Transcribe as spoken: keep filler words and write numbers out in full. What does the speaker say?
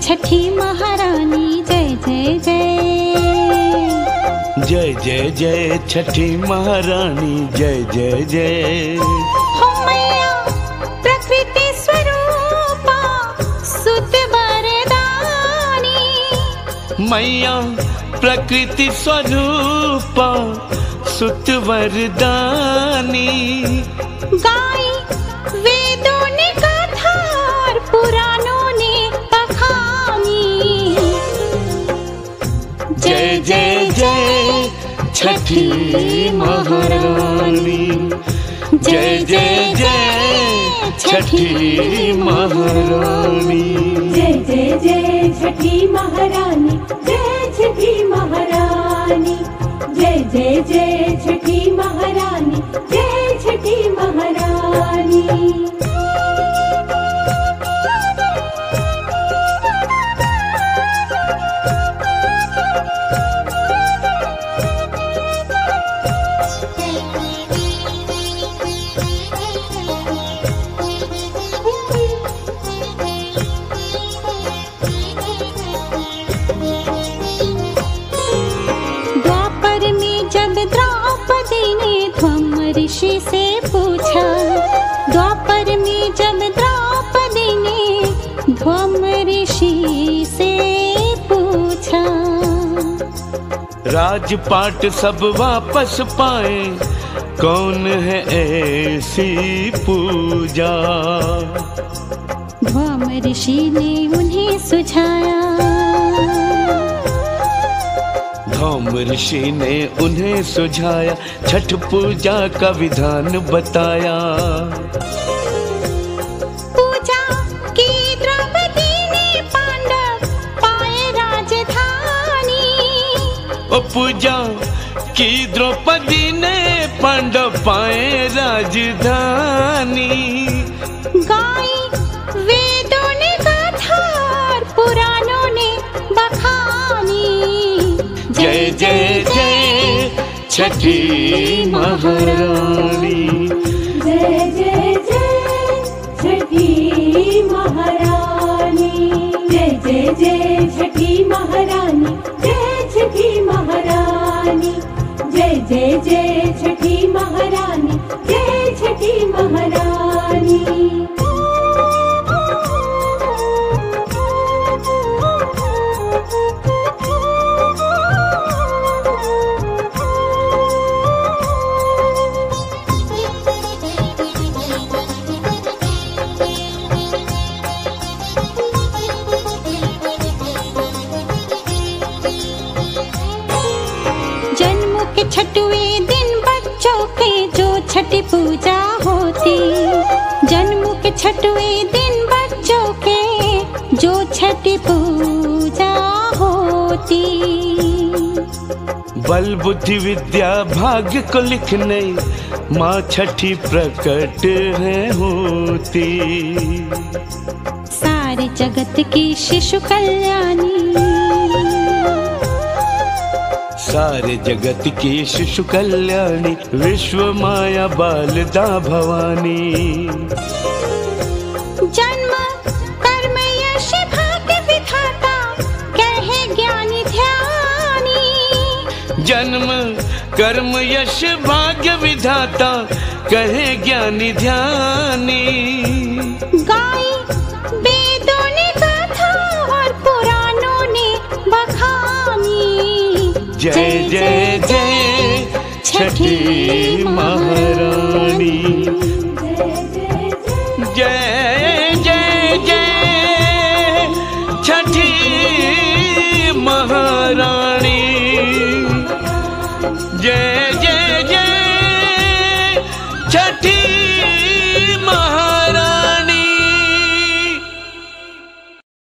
छठी महारानी जय जय जय। जय जय जय छठी महारानी जय जय जय। हो मैया प्रकृति स्वरूपा सुत वरदानी। मैया प्रकृति स्वरूपा सुत वरदानी। गाई वेदों ने गाथा और पुराणों ने बखानी। जय जय जय छठी महारानी। जय जय जय छठी महारानी। जय जय जय छठी महारानी। जय छठी महारानी। जय जय जय छठी महारानी। जय छठी महारानी। ऋषि से पूछा, द्वापर में जब द्रौपदी ने ध्वम ऋषि से पूछा। राजपाट सब वापस पाए, कौन है ऐसी पूजा। ध्वम ऋषि ने उन्हें सुझाया, ध्वम ऋषि ने उन्हें सुझाया, छठ पूजा का विधान बताया। पूजा की द्रौपदी ने पांडव पाए राजधानी। ओ पूजा की द्रौपदी ने पांडव पाए राजधानी। गाई वेदों ने गाथा और पुराणों ने बखानी। जय जय जय छठी महारानी। जय जय जय छठी महारानी। जय जय जय छठी महारानी। जय छठी महारानी। जय जय जय छठी महारानी। जय छठी महारानी। छठवें दिन बच्चों के जो छठी पूजा होती। जन्म के छठवें दिन बच्चों के जो छठी पूजा होती। बल बुद्धि विद्या भाग्य को लिखने माँ छठी प्रकट है होती। सारे जगत की शिशु कल्याणी, सारे जगत की शिशु कल्याणी, विश्व माया बालदा भवानी। जन्म कर्म यश भाग्य विधाता कहे ज्ञानी ध्यानी। जन्म कर्म यश भाग्य विधाता कहे ज्ञानी ध्यानी। गाई वेदों ने गाथा और पुराणों ने बखानी। जय जय जय छठी महारानी। जय जय जय छठी महारानी। जय जय जय